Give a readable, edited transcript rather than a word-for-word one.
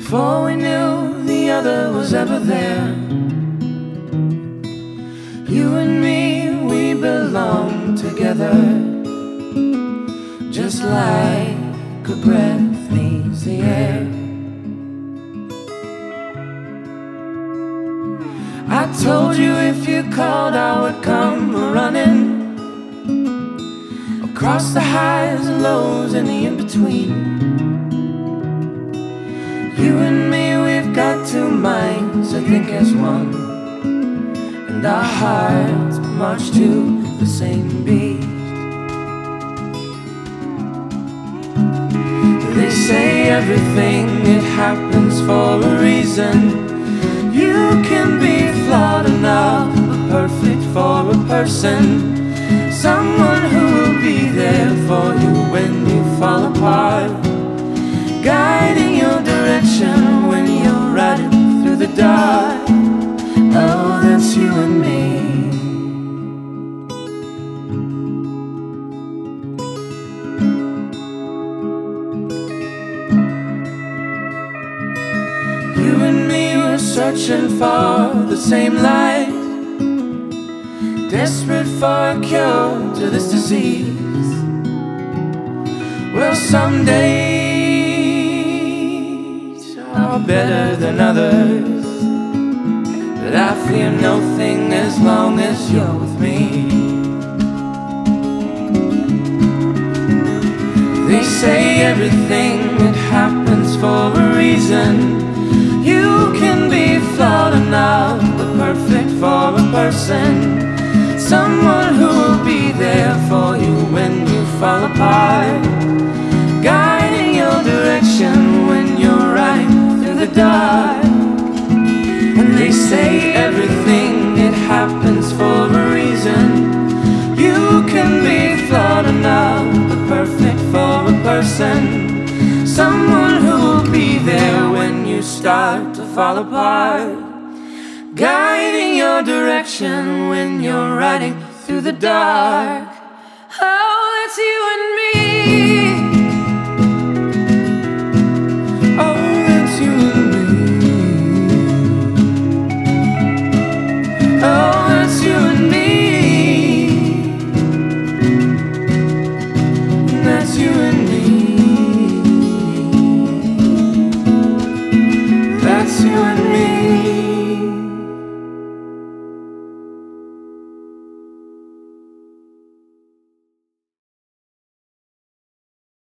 before we knew the other was ever there. You and me, we belong together, just like a breath needs the air. I told you if you called I would come running, across the highs and lows and the in-between. You and me, we've got two minds that think as one, and our hearts march to the same beat. They say everything, it happens for a reason. You can be flawed enough, but perfect for a person. Someone who will be there for you when you fall apart, guiding your direction when you're riding through the dark. Oh, that's you and me. You and me were searching for the same light, desperate for a cure to this disease. Well, some days are better than others, but I fear nothing as long as you're with me. They say everything, it happens for a reason. You can be flawed enough, but perfect for a person. Someone who will be there for you when you fall apart, guiding your direction when you're riding through the dark. And they say everything, it happens for a reason. You can be flawed enough, but perfect for a person. Someone who will be there when you start to fall apart, guiding your direction when you're riding through the dark. Oh, that's you and me. Oh, that's you and me. Oh, that's you and me. That's you and me. That's you and me.